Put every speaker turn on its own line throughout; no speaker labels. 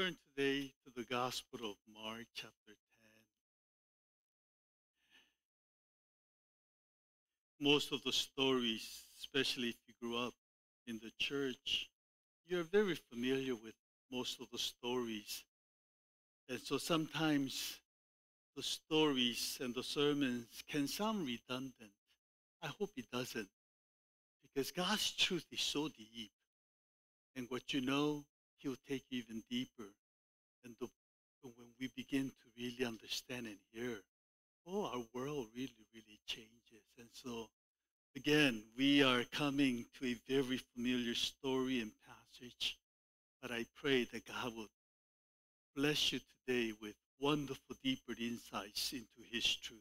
turn today to the Gospel of Mark, chapter 10. Most of the stories, especially if you grew up in the church, you're very familiar with most of the stories. And so sometimes the stories and the sermons can sound redundant. I hope it doesn't, because God's truth is so deep. And what you know, He'll take you even deeper. And when we begin to really understand and hear, our world really, really changes. And so, again, we are coming to a very familiar story and passage, but I pray that God will bless you today with wonderful, deeper insights into His truth.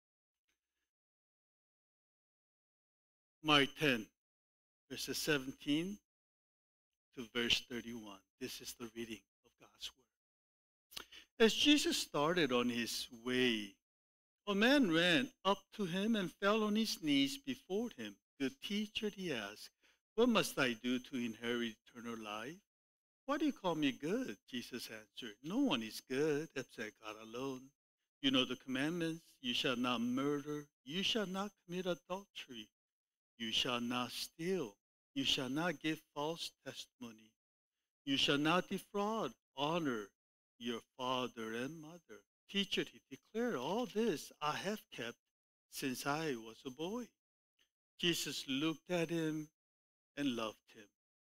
Mark 10, verses 17 to verse 31. This is the reading of God's Word. As Jesus started on His way, a man ran up to Him and fell on his knees before Him. "Good teacher," he asked, "what must I do to inherit eternal life?" "Why do you call me good?" Jesus answered. "No one is good except God alone. You know the commandments: you shall not murder, you shall not commit adultery, you shall not steal, you shall not give false testimony, you shall not defraud, honor your father and mother." "Teacher," he declared, "all this I have kept since I was a boy." Jesus looked at him and loved him.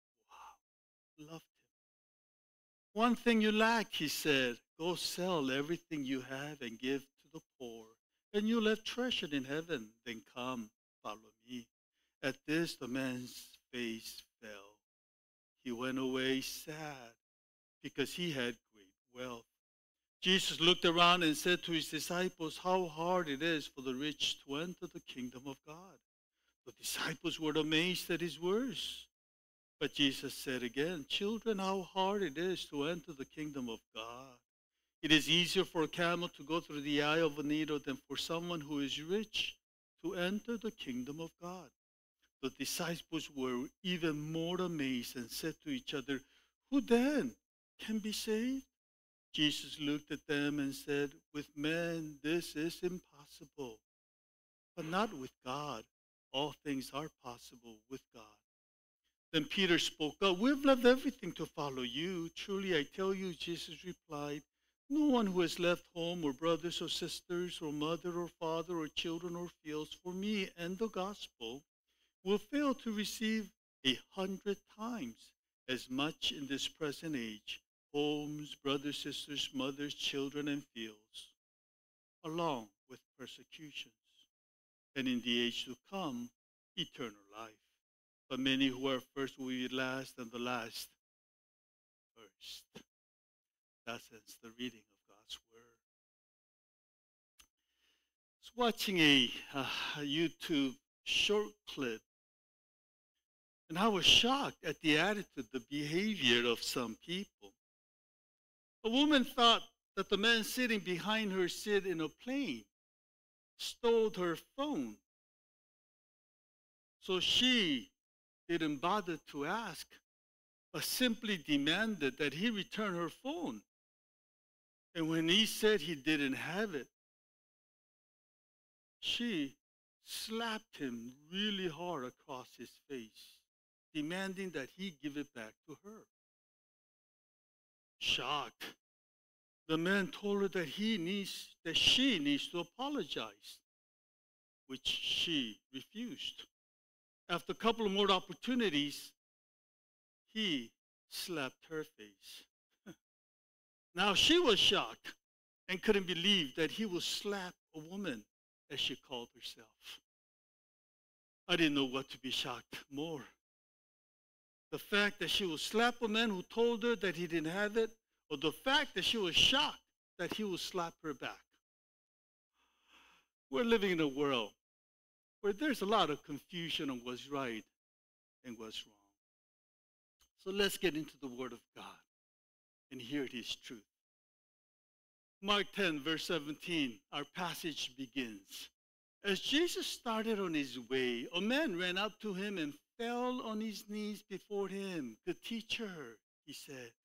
Wow, loved him. "One thing you lack," he said. "Go sell everything you have and give to the poor, and you'll have treasure in heaven. Then come, follow me." At this, the man's face fell. He went away sad because he had great wealth. Jesus looked around and said to his disciples, "How hard it is for the rich to enter the kingdom of God." The disciples were amazed at his words. But Jesus said again, "Children, how hard it is to enter the kingdom of God. It is easier for a camel to go through the eye of a needle than for someone who is rich to enter the kingdom of God." The disciples were even more amazed and said to each other, "Who then can be saved?" Jesus looked at them and said, "With men this is impossible, but not with God. All things are possible with God." Then Peter spoke up, "We've left everything to follow you." "Truly I tell you," Jesus replied, "no one who has left home or brothers or sisters or mother or father or children or fields for me and the gospel will fail to receive 100 times as much in this present age, homes, brothers, sisters, mothers, children, and fields, along with persecutions, and in the age to come, eternal life. But many who are first will be last, and the last first." That ends the reading of God's Word. I was watching a YouTube short clip, and I was shocked at the attitude, the behavior of some people. A woman thought that the man sitting behind her seat in a plane stole her phone. So she didn't bother to ask, but simply demanded that he return her phone. And when he said he didn't have it, she slapped him really hard across his face, demanding that he give it back to her. Shocked, the man told her that she needs to apologize, which she refused. After a couple of more opportunities, he slapped her face. Now she was shocked and couldn't believe that he would slap a woman, as she called herself. I didn't know what to be shocked more. The fact that she would slap a man who told her that he didn't have it, or the fact that she was shocked that he would slap her back. We're living in a world where there's a lot of confusion on what's right and what's wrong. So let's get into the Word of God and hear His truth. Mark 10, verse 17, our passage begins. As Jesus started on his way, a man ran up to him and fell on his knees before him. "Good teacher," he said,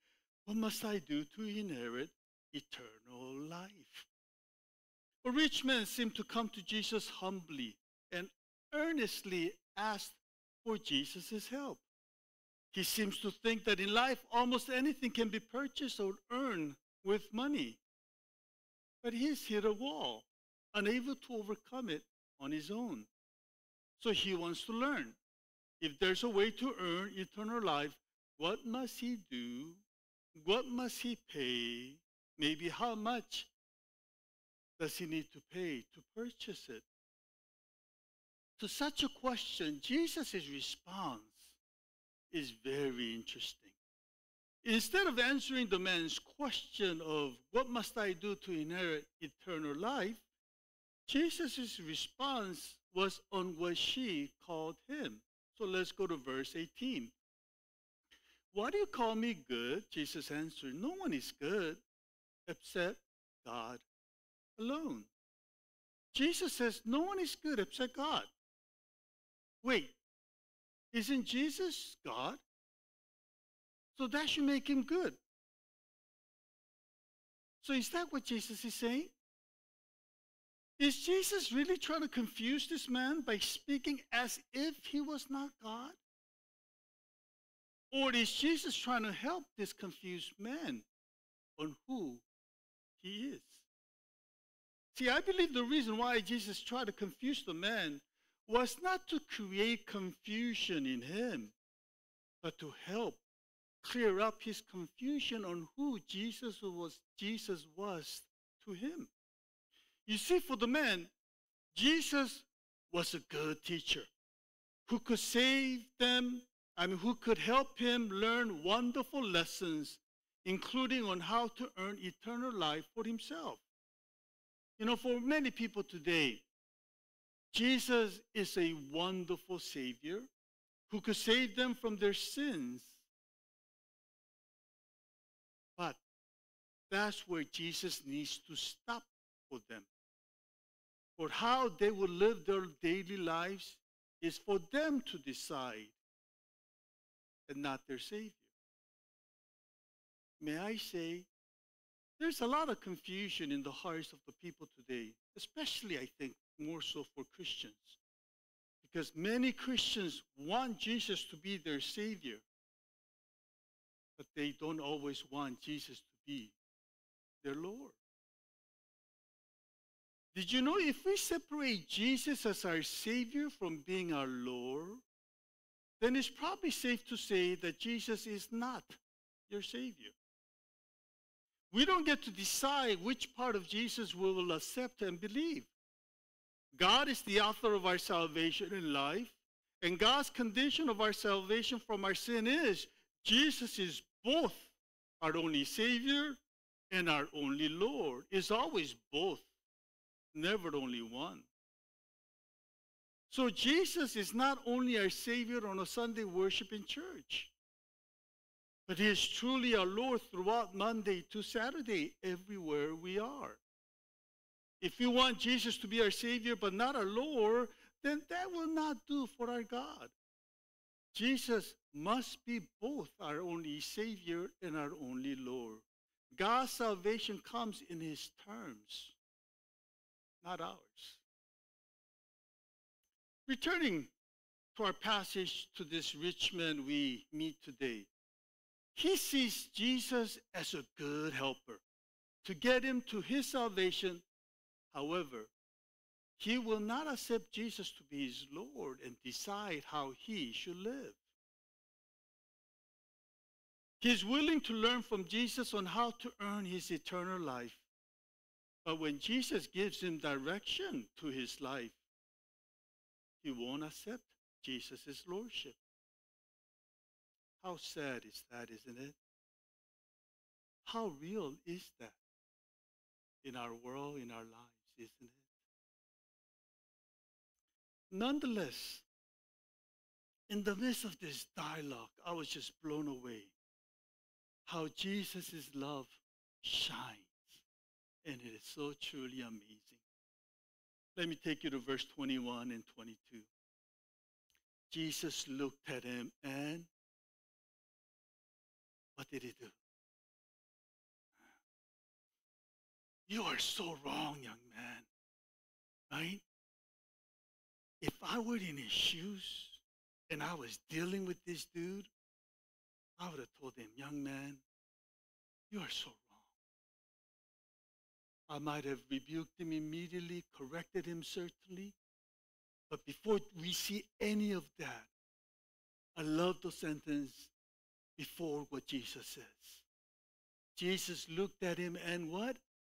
What must I do to inherit eternal life? A rich man seemed to come to Jesus humbly and earnestly asked for Jesus' help. He seems to think that in life almost anything can be purchased or earned with money. But he's hit a wall, unable to overcome it on his own. So he wants to learn. If there's a way to earn eternal life, what must he do? What must he pay? Maybe how much does he need to pay to purchase it? To such a question, Jesus' response is very interesting. Instead of answering the man's question of what must I do to inherit eternal life, Jesus' response was on what she called him. So let's go to verse 18. Why do you call me good? Jesus answered, no one is good except God alone. Jesus says no one is good except God. Wait, isn't Jesus God? So that should make him good. So is that what Jesus is saying? Is Jesus really trying to confuse this man by speaking as if he was not God? Or is Jesus trying to help this confused man on who he is? See, I believe the reason why Jesus tried to confuse the man was not to create confusion in him, but to help clear up his confusion on who Jesus was to him. You see, for the man, Jesus was a good teacher who could who could help him learn wonderful lessons, including on how to earn eternal life for himself. You know, for many people today, Jesus is a wonderful Savior who could save them from their sins. But that's where Jesus needs to stop for them. For how they will live their daily lives is for them to decide and not their Savior. May I say, there's a lot of confusion in the hearts of the people today, especially, I think, more so for Christians. Because many Christians want Jesus to be their Savior, but they don't always want Jesus to be their Lord. Did you know if we separate Jesus as our Savior from being our Lord, then it's probably safe to say that Jesus is not your Savior. We don't get to decide which part of Jesus we will accept and believe. God is the author of our salvation in life, and God's condition of our salvation from our sin is Jesus is both our only Savior and our only Lord. It's always both, never only one. So Jesus is not only our Savior on a Sunday worship in church, but He is truly our Lord throughout Monday to Saturday, everywhere we are. If we want Jesus to be our Savior but not our Lord, then that will not do for our God. Jesus must be both our only Savior and our only Lord. God's salvation comes in His terms, not ours. Returning to our passage, to this rich man we meet today, he sees Jesus as a good helper to get him to his salvation. However, he will not accept Jesus to be his Lord and decide how he should live. He is willing to learn from Jesus on how to earn his eternal life. But when Jesus gives him direction to his life, he won't accept Jesus' lordship. How sad is that, isn't it? How real is that in our world, in our lives, isn't it? Nonetheless, in the midst of this dialogue, I was just blown away how Jesus' love shines. And it is so truly amazing. Let me take you to verse 21 and 22. Jesus looked at him and what did he do? You are so wrong, young man. Right? If I were in his shoes and I was dealing with this dude, I would have told him, young man, you are so wrong. I might have rebuked him immediately, corrected him certainly. But before we see any of that, I love the sentence before what Jesus says. Jesus looked at him and what?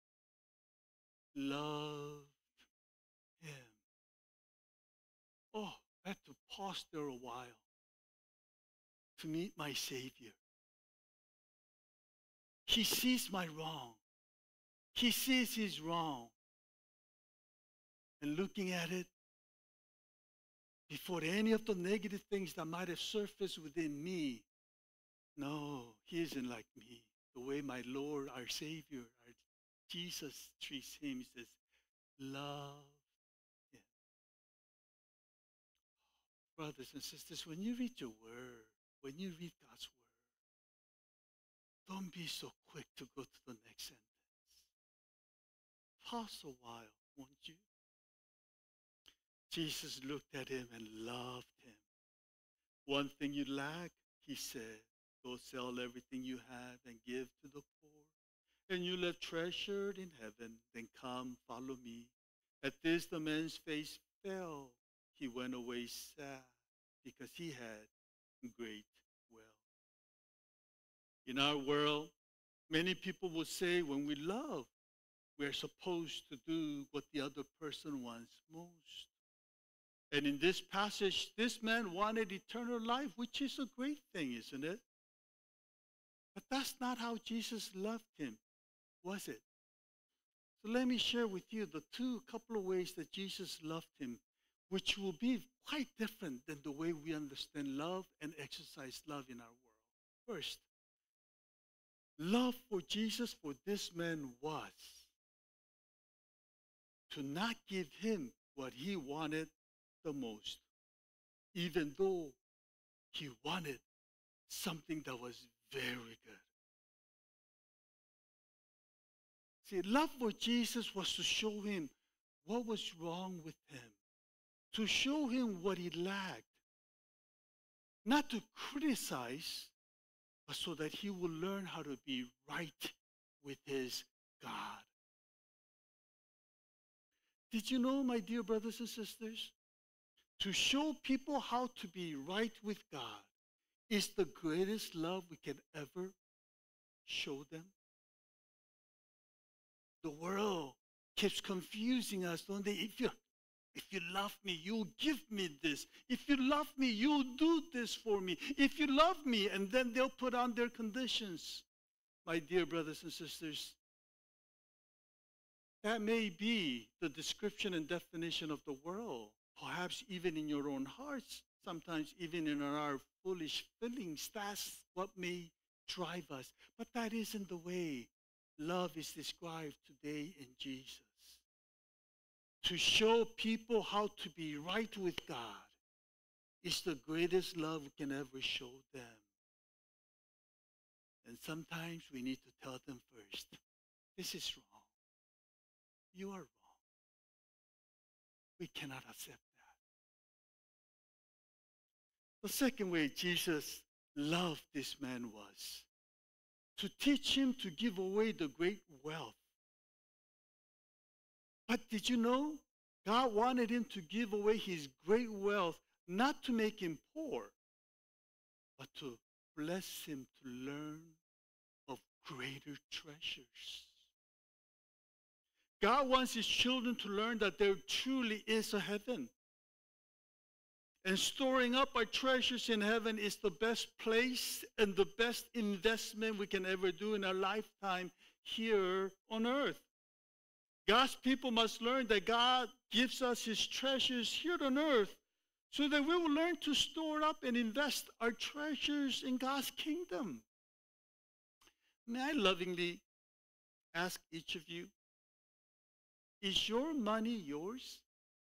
Loved him. Oh, I had to pause there a while to meet my Savior. He sees my wrong. He sees he's wrong. And looking at it, before any of the negative things that might have surfaced within me, no, he isn't like me. The way my Lord, our Savior, our Jesus treats him, he says, love him. Brothers and sisters, when you read your word, when you read God's word, don't be so quick to go to the next sentence. Pause a while, won't you? Jesus looked at him and loved him. One thing you lack, he said, go sell everything you have and give to the poor, and you'll have treasured in heaven. Then come, follow me. At this, the man's face fell. He went away sad because he had great wealth. In our world, many people will say when we love, we're supposed to do what the other person wants most. And in this passage, this man wanted eternal life, which is a great thing, isn't it? But that's not how Jesus loved him, was it? So let me share with you the couple of ways that Jesus loved him, which will be quite different than the way we understand love and exercise love in our world. First, love for Jesus for this man was to not give him what he wanted the most, even though he wanted something that was very good. See, love for Jesus was to show him what was wrong with him, to show him what he lacked, not to criticize, but so that he will learn how to be right with his God. Did you know, my dear brothers and sisters, to show people how to be right with God is the greatest love we can ever show them? The world keeps confusing us, don't they? If you love me, you'll give me this. If you love me, you'll do this for me. If you love me, and then they'll put on their conditions. My dear brothers and sisters, that may be the description and definition of the world. Perhaps even in your own hearts, sometimes even in our foolish feelings, that's what may drive us. But that isn't the way love is described today in Jesus. To show people how to be right with God is the greatest love we can ever show them. And sometimes we need to tell them first, this is wrong. You are wrong. We cannot accept that. The second way Jesus loved this man was to teach him to give away the great wealth. But did you know God wanted him to give away his great wealth not to make him poor, but to bless him to learn of greater treasures. God wants his children to learn that there truly is a heaven. And storing up our treasures in heaven is the best place and the best investment we can ever do in our lifetime here on earth. God's people must learn that God gives us his treasures here on earth so that we will learn to store up and invest our treasures in God's kingdom. May I lovingly ask each of you, is your money yours?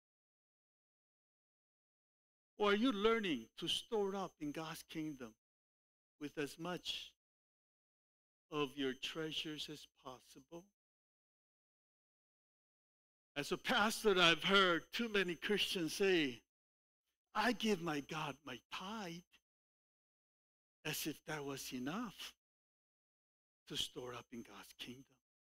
Or are you learning to store up in God's kingdom with as much of your treasures as possible? As a pastor, I've heard too many Christians say, I give my God my tithe, as if that was enough to store up in God's kingdom.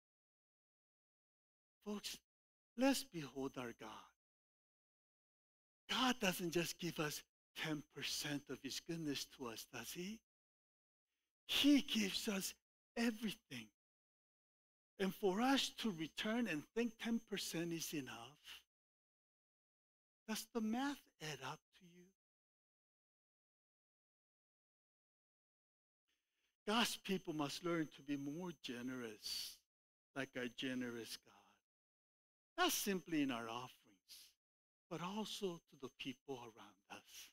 Folks, let's behold our God. God doesn't just give us 10% of his goodness to us, does he? He gives us everything. And for us to return and think 10% is enough, does the math add up to you? God's people must learn to be more generous, like our generous God. Not simply in our offerings, but also to the people around us.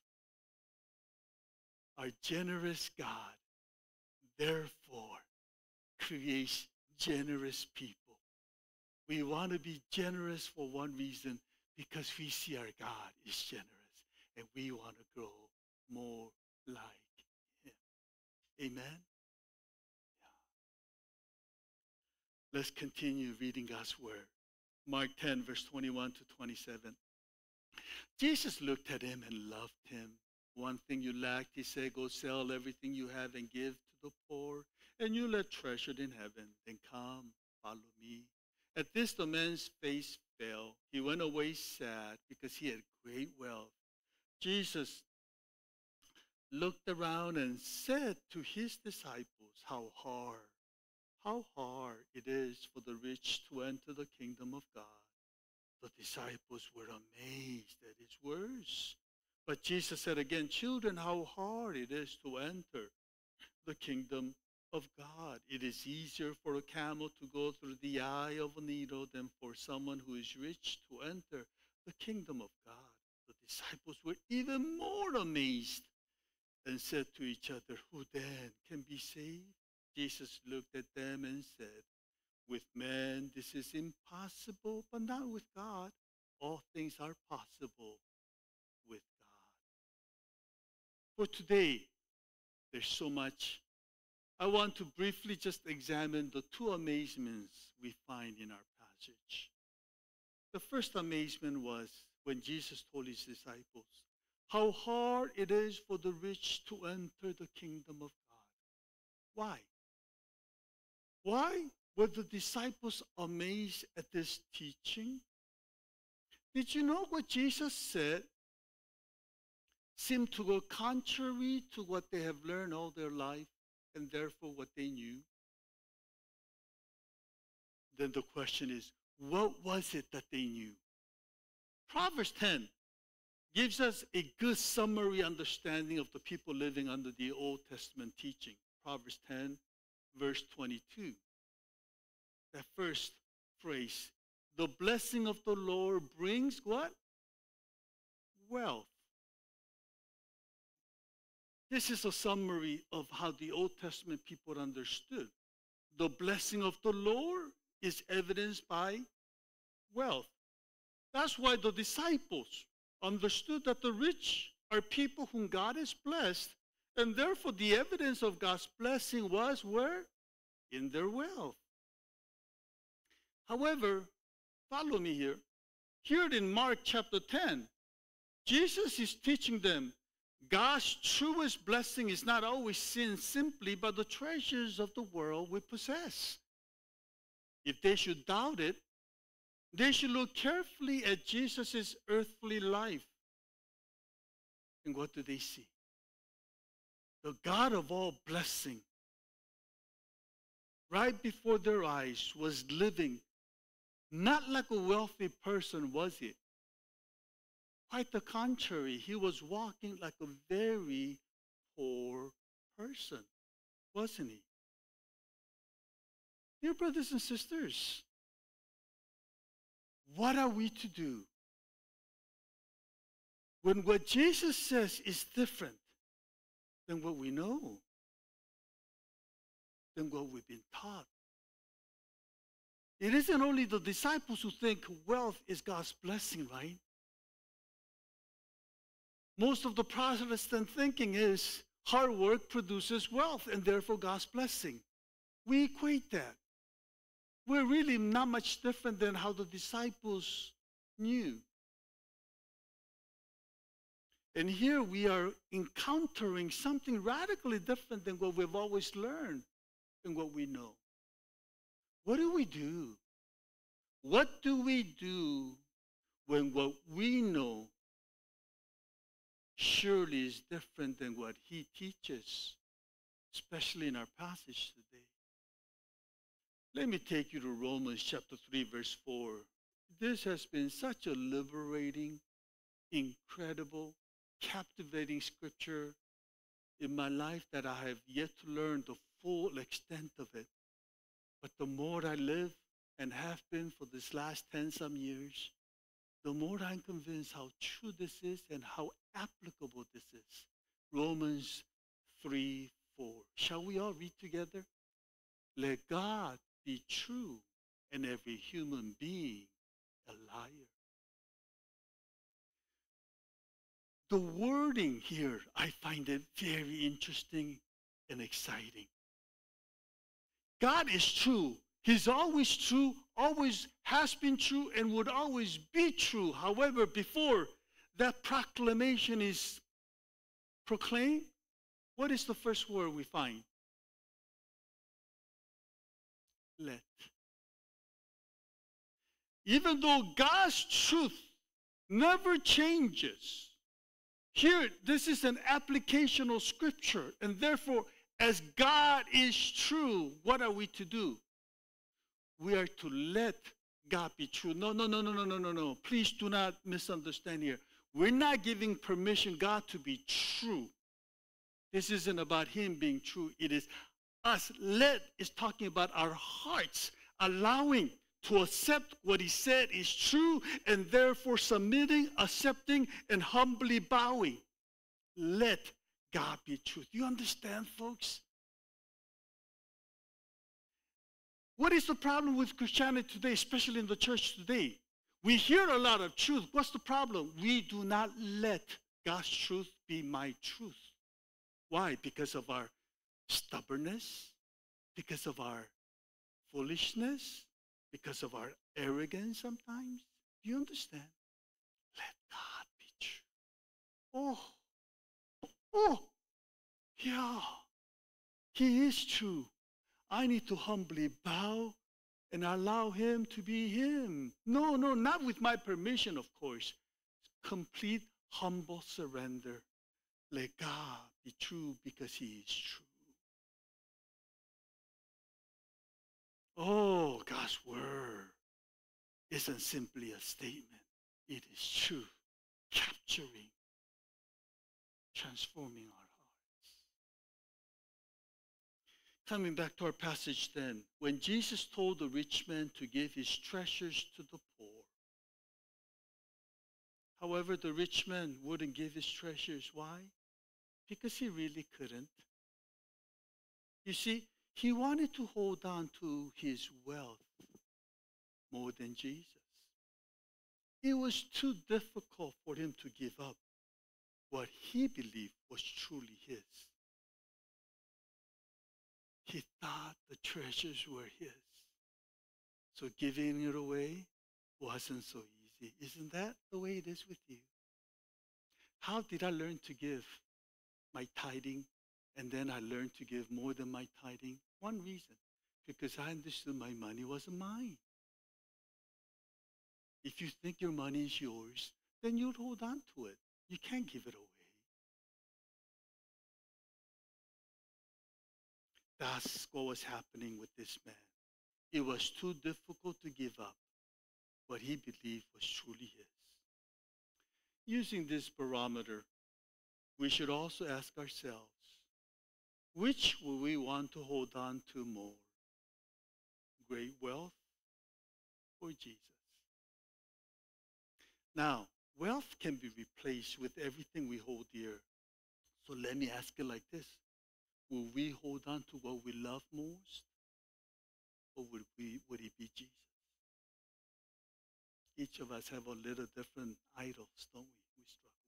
Our generous God, therefore, creates generous people. We want to be generous for one reason, because we see our God is generous, and we want to grow more like him. Amen? Let's continue reading God's word. Mark 10, verse 21 to 27. Jesus looked at him and loved him. One thing you lack, he said, go sell everything you have and give to the poor, and you'll have treasured in heaven. Then come, follow me. At this, the man's face fell. He went away sad because he had great wealth. Jesus looked around and said to his disciples, how hard it is for the rich to enter the kingdom of God. The disciples were amazed at his words. But Jesus said again, children, how hard it is to enter the kingdom of God. It is easier for a camel to go through the eye of a needle than for someone who is rich to enter the kingdom of God. The disciples were even more amazed and said to each other, who then can be saved? Jesus looked at them and said, with men this is impossible, but not with God. All things are possible with God. For today, there's so much. I want to briefly just examine the two amazements we find in our passage. The first amazement was when Jesus told his disciples how hard it is for the rich to enter the kingdom of God. Why? Why were the disciples amazed at this teaching? Did you know what Jesus said seemed to go contrary to what they have learned all their life, and therefore what they knew? Then the question is, what was it that they knew? Proverbs 10 gives us a good summary understanding of the people living under the Old Testament teaching. Proverbs 10, verse 22. That first phrase, the blessing of the Lord brings what? Wealth. This is a summary of how the Old Testament people understood. The blessing of the Lord is evidenced by wealth. That's why the disciples understood that the rich are people whom God has blessed, and therefore the evidence of God's blessing was where? In their wealth. However, follow me here. Here in Mark chapter 10, Jesus is teaching them God's truest blessing is not always seen simply by the treasures of the world we possess. If they should doubt it, they should look carefully at Jesus' earthly life. And what do they see? The God of all blessing, right before their eyes, was living not like a wealthy person, was he? Quite the contrary. He was walking like a very poor person, wasn't he? Dear brothers and sisters, what are we to do when what Jesus says is different than what we know, than what we've been taught? It isn't only the disciples who think wealth is God's blessing, right? Most of the Protestant thinking is hard work produces wealth and therefore God's blessing. We equate that. We're really not much different than how the disciples knew. And here we are encountering something radically different than what we've always learned and what we know. What do we do? What do we do when what we know surely is different than what he teaches, especially in our passage today? Let me take you to Romans chapter 3, verse 4. This has been such a liberating, incredible, captivating scripture in my life that I have yet to learn the full extent of it. But the more I live and have been for this last 10-some years, the more I'm convinced how true this is and how applicable this is. Romans 3, 4. Shall we all read together? Let God be true and every human being a liar. The wording here, I find it very interesting and exciting. God is true. He's always true, always has been true, and would always be true. However, before that proclamation is proclaimed, what is the first word we find? Let. Even though God's truth never changes, here, this is an applicational scripture, and therefore, as God is true, what are we to do? We are to let God be true. No. Please do not misunderstand here. We're not giving permission God to be true. This isn't about him being true. It is us. Let is talking about our hearts allowing to accept what he said is true and therefore submitting, accepting, and humbly bowing. Let God be true. Do you understand, folks? What is the problem with Christianity today, especially in the church today? We hear a lot of truth. What's the problem? We do not let God's truth be my truth. Why? Because of our stubbornness, because of our foolishness, because of our arrogance sometimes. Do you understand? Let God be true. Oh, yeah, he is true. I need to humbly bow and allow him to be him. No, not with my permission, of course. Complete humble surrender. Let God be true because he is true. Oh, God's word isn't simply a statement. It is truth, capturing, transforming our hearts. Coming back to our passage then, when Jesus told the rich man to give his treasures to the poor, however, the rich man wouldn't give his treasures. Why? Because he really couldn't. You see, he wanted to hold on to his wealth more than Jesus. It was too difficult for him to give up what he believed was truly his. He thought the treasures were his. So giving it away wasn't so easy. Isn't that the way it is with you? How did I learn to give my tithing, and then I learned to give more than my tithing? One reason, because I understood my money wasn't mine. If you think your money is yours, then you'll hold on to it. You can't give it away. That's what was happening with this man. It was too difficult to give up what he believed was truly his. Using this barometer, we should also ask ourselves, which will we want to hold on to more? Great wealth or Jesus? Now, wealth can be replaced with everything we hold dear. So let me ask it like this. Will we hold on to what we love most? Or would it be Jesus? Each of us have a little different idols, don't we? We struggle.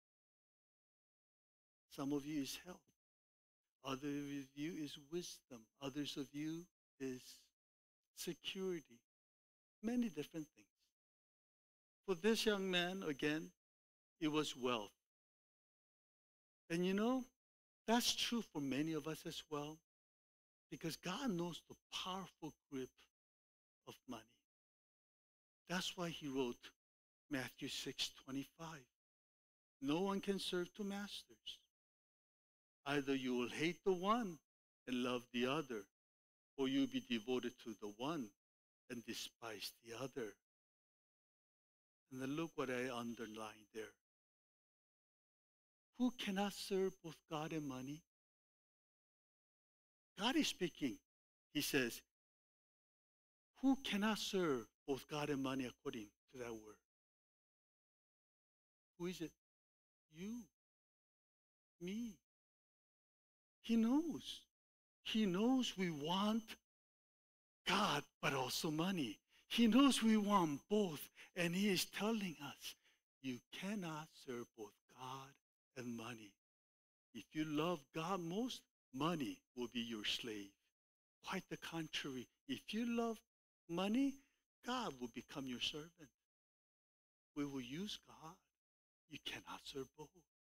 Some of you is health. Others of you is wisdom. Others of you is security, many different things. For this young man, again, it was wealth. And you know, that's true for many of us as well, because God knows the powerful grip of money. That's why he wrote Matthew 6:25. No one can serve two masters. Either you will hate the one and love the other, or you'll be devoted to the one and despise the other. And then look what I underlined there. Who cannot serve both God and money? God is speaking. He says, who cannot serve both God and money according to that word? Who is it? You. Me. He knows. He knows we want God, but also money. He knows we want both. And he is telling us, you cannot serve both God and money. If you love God most, money will be your slave. Quite the contrary. If you love money, God will become your servant. We will use God. You cannot serve both.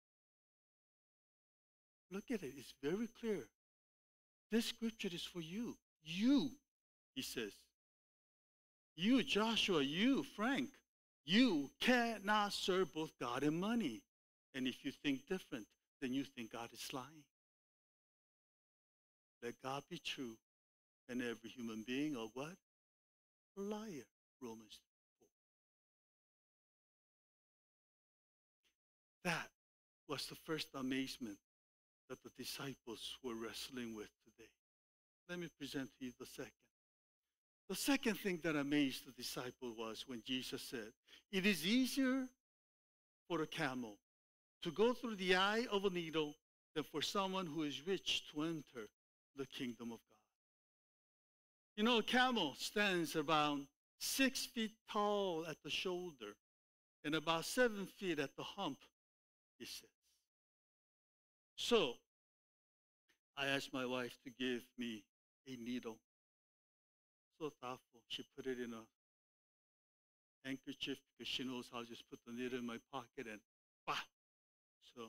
Look at it. It's very clear. This scripture is for you. You, he says. You, Joshua, you, Frank, you cannot serve both God and money. And if you think different, then you think God is lying. Let God be true and every human being a what? A liar. Romans 4. That was the first amazement that the disciples were wrestling with today. Let me present to you the second. The second thing that amazed the disciple was when Jesus said, it is easier for a camel to go through the eye of a needle than for someone who is rich to enter the kingdom of God. You know, a camel stands around 6 feet tall at the shoulder and about 7 feet at the hump, he says. So, I asked my wife to give me a needle. So thoughtful. She put it in a handkerchief because she knows I'll just put the needle in my pocket and bah! So,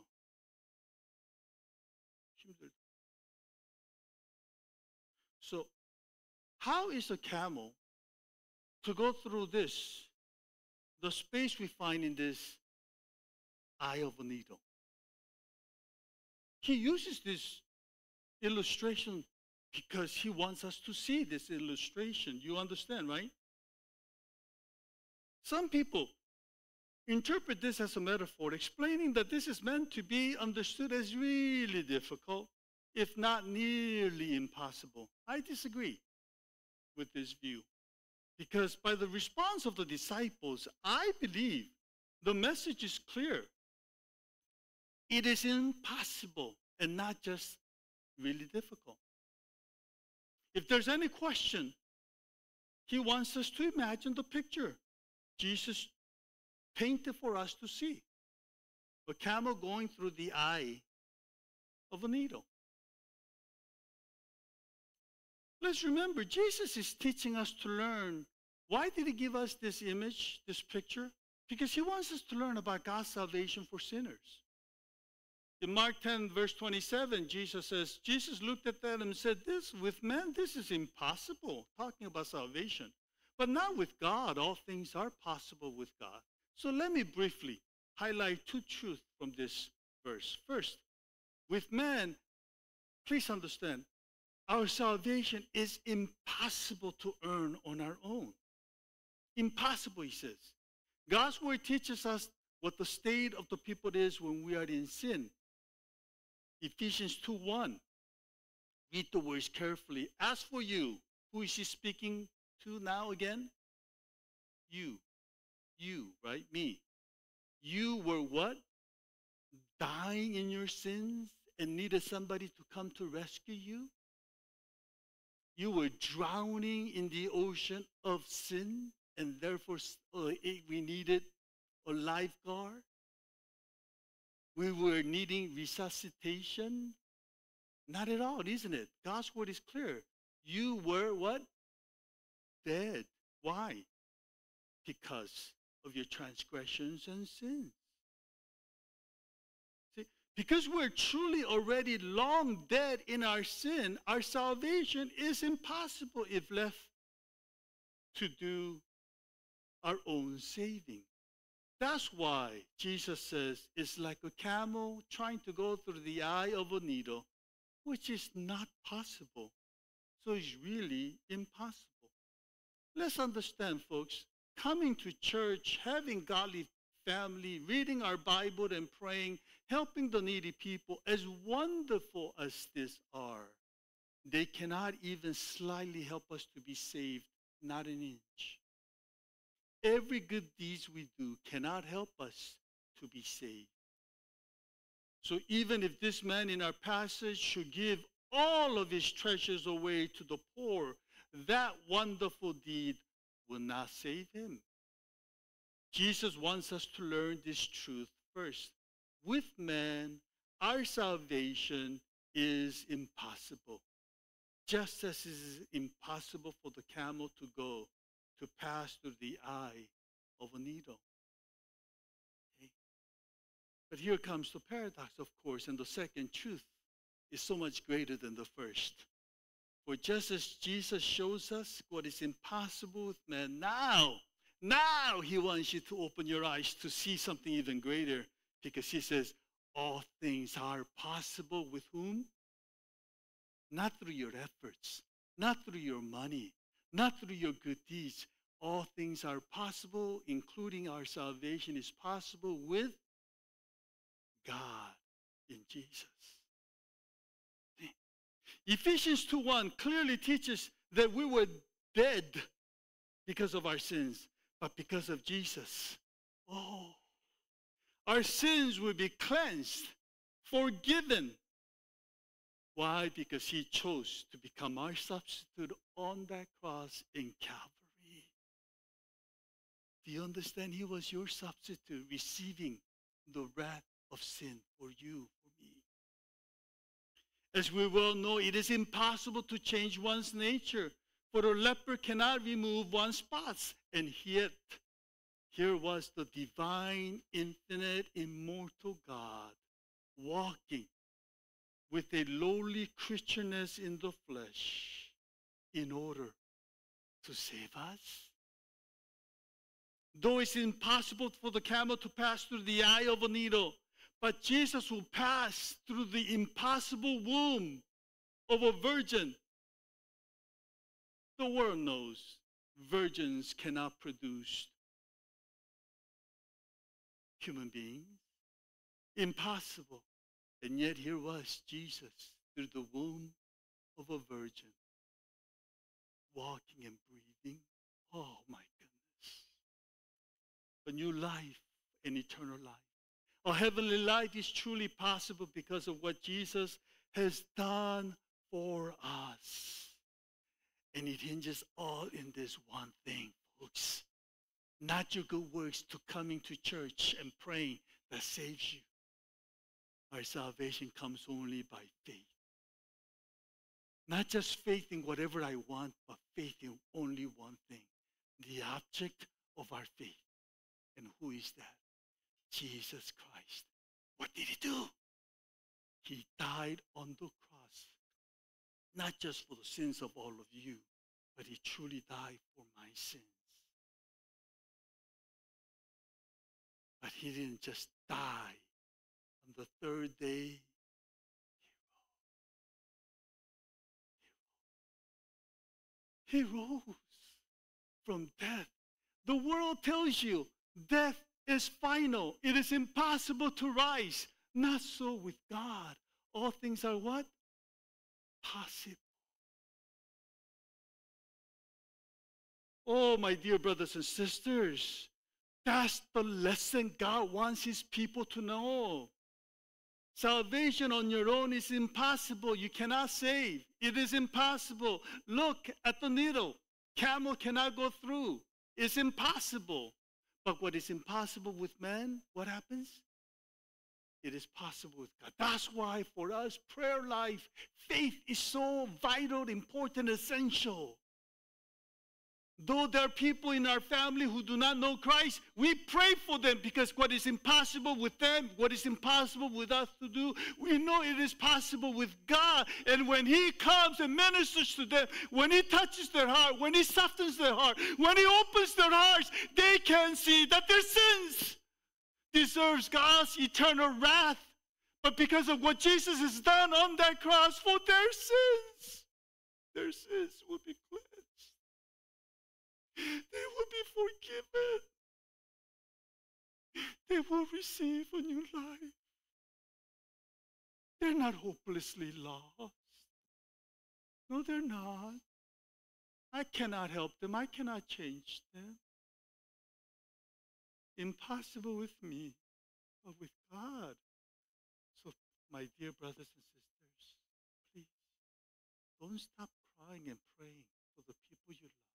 how is a camel to go through this, the space we find in this eye of a needle? He uses this illustration because he wants us to see this illustration. You understand, right? Some people interpret this as a metaphor, explaining that this is meant to be understood as really difficult, if not nearly impossible. I disagree with this view, because by the response of the disciples, I believe the message is clear. It is impossible and not just really difficult. If there's any question, he wants us to imagine the picture Jesus painted for us to see. A camel going through the eye of a needle. Let's remember, Jesus is teaching us to learn. Why did he give us this image, this picture? Because he wants us to learn about God's salvation for sinners. In Mark 10, verse 27, Jesus says, Jesus looked at them and said, this, with men, this is impossible, talking about salvation. But not with God. All things are possible with God. So let me briefly highlight two truths from this verse. First, with man, please understand, our salvation is impossible to earn on our own. Impossible, he says. God's word teaches us what the state of the people is when we are in sin. Ephesians 2:1. Read the words carefully. As for you, who is he speaking to now again? You, right? Me. You were what? Dying in your sins and needed somebody to come to rescue you? You were drowning in the ocean of sin and therefore we needed a lifeguard? We were needing resuscitation? Not at all, isn't it? God's word is clear. You were what? dead. Why? Because of your transgressions and sins. See, because we're truly already long dead in our sin, our salvation is impossible if left to do our own saving. That's why Jesus says it's like a camel trying to go through the eye of a needle, which is not possible. So it's really impossible. Let's understand, folks, coming to church, having godly family, reading our Bible and praying, helping the needy people, as wonderful as these are, they cannot even slightly help us to be saved, not an inch. Every good deeds we do cannot help us to be saved. So even if this man in our passage should give all of his treasures away to the poor, that wonderful deed will not save him. Jesus wants us to learn this truth first. With man, our salvation is impossible. Just as it is impossible for the camel to pass through the eye of a needle. Okay? But here comes the paradox, of course, and the second truth is so much greater than the first. For just as Jesus shows us what is impossible with man, now he wants you to open your eyes to see something even greater, because he says, all things are possible with whom? Not through your efforts, not through your money, not through your good deeds. All things are possible, including our salvation is possible with God in Jesus. Ephesians 2:1 clearly teaches that we were dead because of our sins, but because of Jesus, our sins will be cleansed, forgiven. Why? Because he chose to become our substitute on that cross in Calvary. Do you understand? He was your substitute, receiving the wrath of sin for you, for me. As we well know, it is impossible to change one's nature, for a leper cannot remove one's spots. And yet, here was the divine, infinite, immortal God walking with a lowly creatureness in the flesh in order to save us. Though it's impossible for the camel to pass through the eye of a needle, but Jesus will pass through the impossible womb of a virgin. The world knows virgins cannot produce human beings. Impossible. And yet here was Jesus through the womb of a virgin, walking and breathing. Oh my goodness. A new life, an eternal life. A heavenly life is truly possible because of what Jesus has done for us. And it hinges all in this one thing, folks. Not your good works to coming to church and praying that saves you. Our salvation comes only by faith. Not just faith in whatever I want, but faith in only one thing. The object of our faith. And who is that? Jesus Christ. What did he do? He died on the cross. Not just for the sins of all of you, but he truly died for my sins. But he didn't just die. On the third day, he rose from death. The world tells you death is final. It is impossible to rise. Not so with God. All things are what? Possible. Oh, my dear brothers and sisters, that's the lesson God wants his people to know. Salvation on your own is impossible. You cannot save. It is impossible. Look at the needle. Camel cannot go through. It's impossible. But what is impossible with man, what happens? It is possible with God. That's why for us, prayer life, faith is so vital, important, essential. Though there are people in our family who do not know Christ, we pray for them because what is impossible with them, what is impossible with us to do, we know it is possible with God. And when He comes and ministers to them, when He touches their heart, when He softens their heart, when He opens their hearts, they can see that their sins deserves God's eternal wrath. But because of what Jesus has done on that cross for their sins will be cleansed. They will be forgiven. They will receive a new life. They're not hopelessly lost. No, they're not. I cannot help them. I cannot change them. Impossible with me, but with God. So, my dear brothers and sisters, please don't stop crying and praying for the people you love.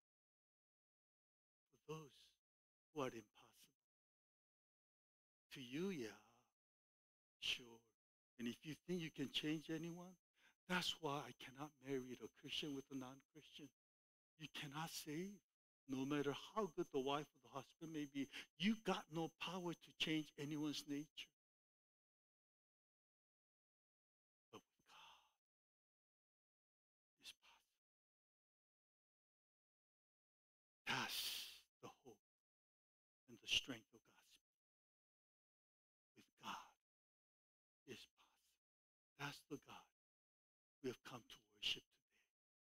Those who are impossible. To you, yeah, sure. And if you think you can change anyone, that's why I cannot marry a Christian with a non-Christian. You cannot save. No matter how good the wife or the husband may be, you got no power to change anyone's nature. But with God, it's possible. That's the hope and the strength of God's people. With God, it's possible. That's the God we have come to worship today.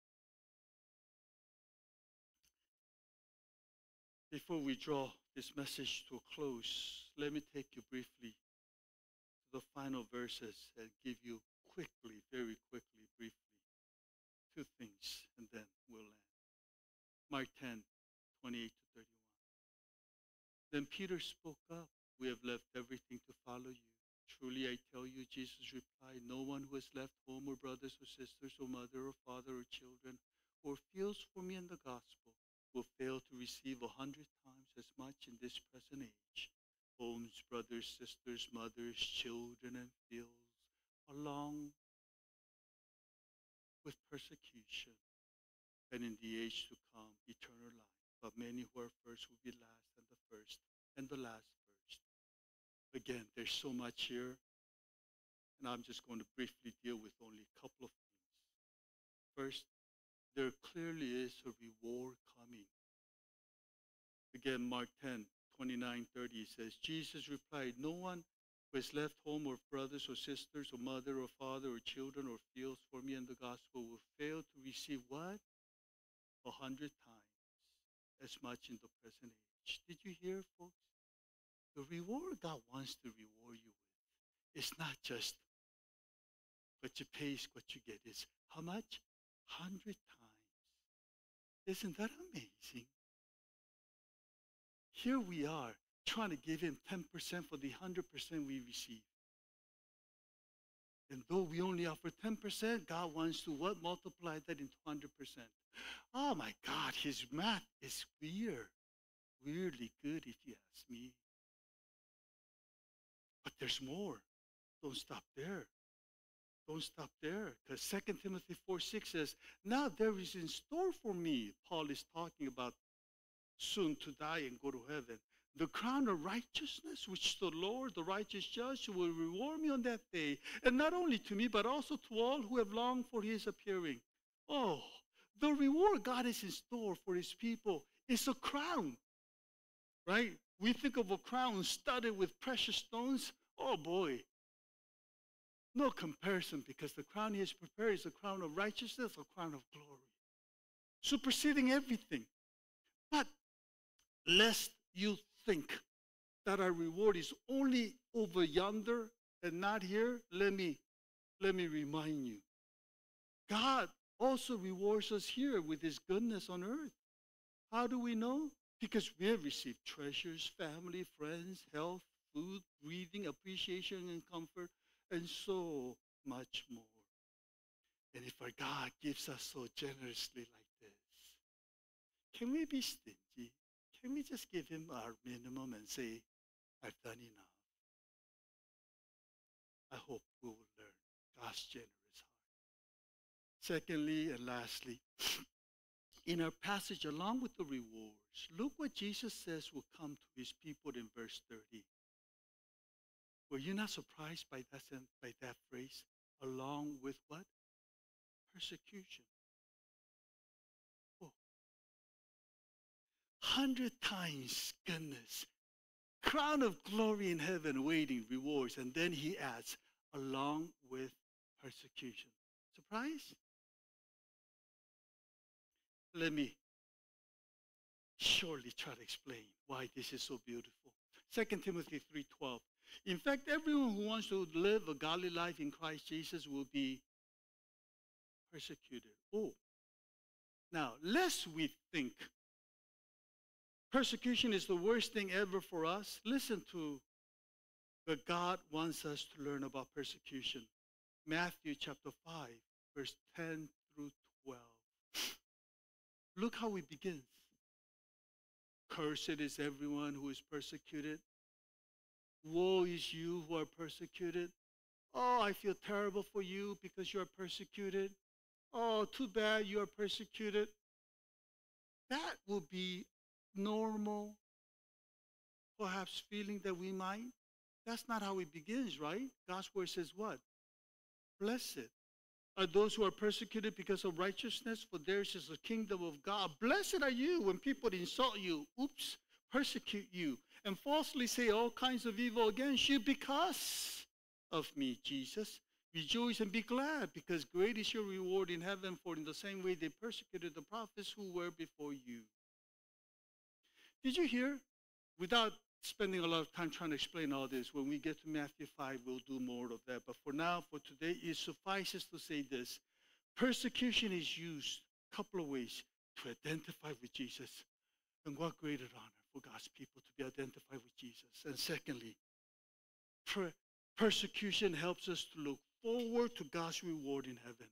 Before we draw this message to a close, let me take you briefly to the final verses and give you quickly, very quickly, briefly, two things, and then we'll end. Mark 10, 28 to 31. Then Peter spoke up. We have left everything to follow you. Truly I tell you, Jesus replied, no one who has left home or brothers or sisters or mother or father or children or fields for me in the gospel will fail to receive 100 times as much in this present age. Homes, brothers, sisters, mothers, children, and fields, along with persecution, and in the age to come, eternal life. But many who are first will be last, and the first, and the last first. Again, there's so much here, and I'm just going to briefly deal with only a couple of things. First, there clearly is a reward coming. Again, Mark 10, 29, 30 says, Jesus replied, no one who has left home or brothers or sisters or mother or father or children or fields for me in the gospel will fail to receive what? 100 times as much in the present age. Did you hear, folks? The reward God wants to reward you with is not just what you pay is what you get. It's how much? 100 times. Isn't that amazing? Here we are trying to give Him 10% for the 100% we receive. And though we only offer 10%, God wants to what? Multiply that into 100%. Oh my God, His math is weird. Weirdly good if you ask me. But there's more. Don't stop there. Don't stop there. Because 2 Timothy 4:6 says, now there is in store for me, Paul is talking about soon to die and go to heaven, the crown of righteousness, which the Lord, the righteous judge, will reward me on that day. And not only to me, but also to all who have longed for His appearing. Oh, the reward God is in store for His people is a crown, right? We think of a crown studded with precious stones. Oh boy, no comparison, because the crown He has prepared is a crown of righteousness, a crown of glory, superseding everything. But lest you think that our reward is only over yonder and not here, let me remind you. God also rewards us here with His goodness on earth. How do we know? Because we have received treasures, family, friends, health, food, breathing, appreciation, and comfort, and so much more. And if our God gives us so generously like this, can we be stingy? Can we just give Him our minimum and say, I've done enough? I hope we will learn God's generous heart. Secondly and lastly, in our passage, along with the rewards, look what Jesus says will come to his people in verse 30. Were you not surprised by that phrase? Along with what? Persecution. Oh, 100 times goodness. Crown of glory in heaven waiting, rewards. And then he adds, along with persecution. Surprise? Let me shortly try to explain why this is so beautiful. 2 Timothy 3:12. In fact, everyone who wants to live a godly life in Christ Jesus will be persecuted. Oh, now, lest we think persecution is the worst thing ever for us, listen to what God wants us to learn about persecution. Matthew chapter 5, verse 10 through 12. Look how it begins. Cursed is everyone who is persecuted. Woe is you who are persecuted. Oh, I feel terrible for you because you are persecuted. Oh, too bad you are persecuted. That will be normal, perhaps feeling that we might. That's not how it begins, right? God's word says what? Blessed are those who are persecuted because of righteousness, for theirs is the kingdom of God. Blessed are you when people insult you, persecute you, and falsely say all kinds of evil against you because of me, Jesus. Rejoice and be glad, because great is your reward in heaven, for in the same way they persecuted the prophets who were before you. Did you hear? Without spending a lot of time trying to explain all this, when we get to Matthew 5, we'll do more of that. But for now, for today, it suffices to say this. Persecution is used a couple of ways to identify with Jesus. And what greater honor for God's people to be identified with Jesus. And secondly, persecution helps us to look forward to God's reward in heaven.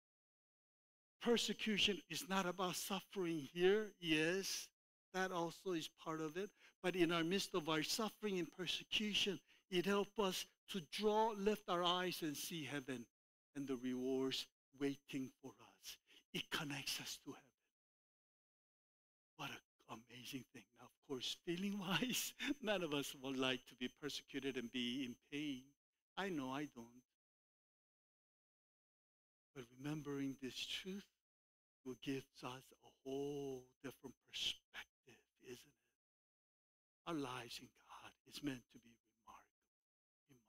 Persecution is not about suffering here. Yes, that also is part of it. But in our midst of our suffering and persecution, it helps us to lift our eyes and see heaven and the rewards waiting for us. It connects us to heaven. What an amazing thing. Now, of course, feeling-wise, none of us would like to be persecuted and be in pain. I know I don't. But remembering this truth will give us a whole different perspective, isn't it? Our lives in God is meant to be remarkable.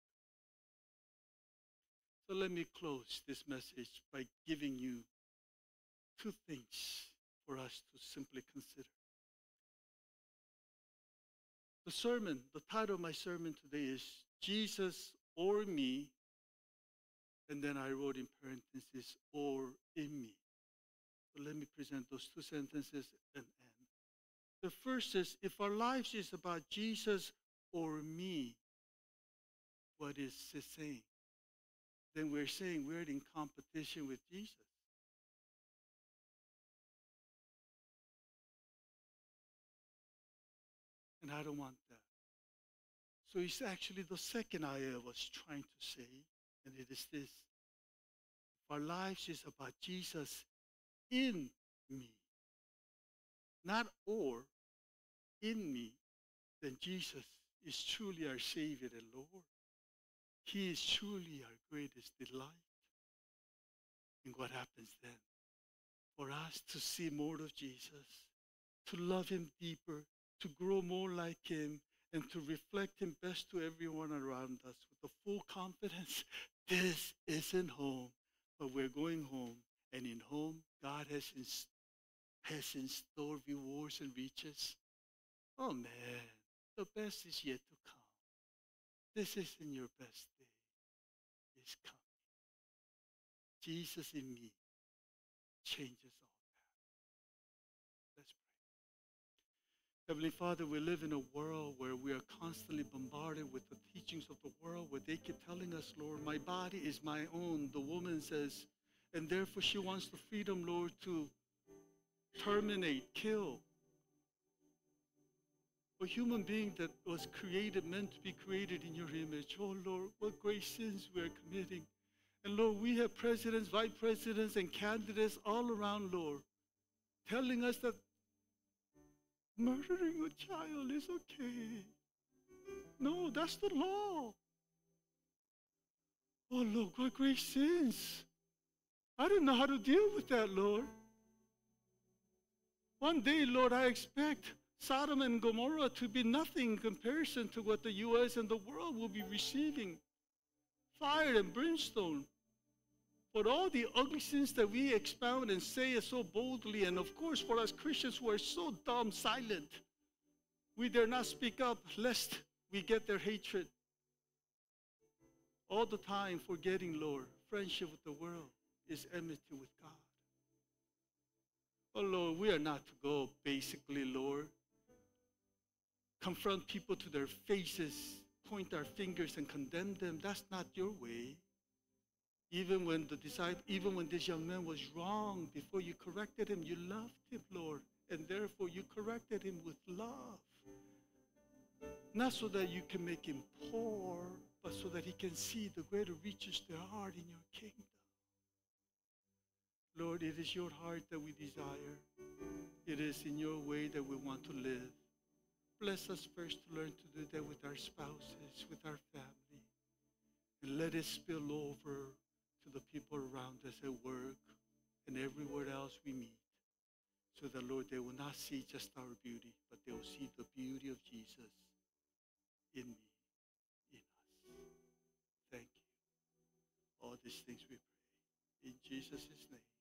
So let me close this message by giving you two things for us to simply consider. The title of my sermon today is Jesus or Me, and then I wrote in parentheses, or in me. So let me present those two sentences and end. The first is, if our lives is about Jesus or me, what is it saying? Then we're saying we're in competition with Jesus. And I don't want that. So it's actually the second idea I was trying to say, and it is this. If our lives is about Jesus in me, not or, in me, then Jesus is truly our Savior and Lord. He is truly our greatest delight. And what happens then? For us to see more of Jesus, to love him deeper, to grow more like him, and to reflect him best to everyone around us with the full confidence, this isn't home, but we're going home. And in home, God has in store rewards and riches. Oh man, the best is yet to come. This isn't your best day. It's coming. Jesus in me changes all that. Let's pray. Heavenly Father, we live in a world where we are constantly bombarded with the teachings of the world, where they keep telling us, Lord, my body is my own. The woman says, and therefore she wants the freedom, Lord, to terminate, kill. A human being that was created, meant to be created in your image. Oh, Lord, what great sins we are committing. And Lord, we have presidents, vice presidents, and candidates all around, Lord, telling us that murdering a child is okay. No, that's the law. Oh, Lord, what great sins. I don't know how to deal with that, Lord. One day, Lord, I expect Sodom and Gomorrah to be nothing in comparison to what the U.S. and the world will be receiving. Fire and brimstone. But all the ugly sins that we expound and say it so boldly, and of course for us Christians who are so dumb, silent, we dare not speak up lest we get their hatred. All the time forgetting, Lord, friendship with the world is enmity with God. Oh, Lord, we are not to go basically, Lord, confront people to their faces, point our fingers and condemn them. That's not your way. Even when this young man was wrong, before you corrected him, you loved him, Lord, and therefore you corrected him with love. Not so that you can make him poor, but so that he can see the greater riches there are in your kingdom. Lord, it is your heart that we desire. It is in your way that we want to live. Bless us first to learn to do that with our spouses, with our family. And let it spill over to the people around us at work and everywhere else we meet. So that, Lord, they will not see just our beauty, but they will see the beauty of Jesus in me, in us. Thank you. All these things we pray. In Jesus' name.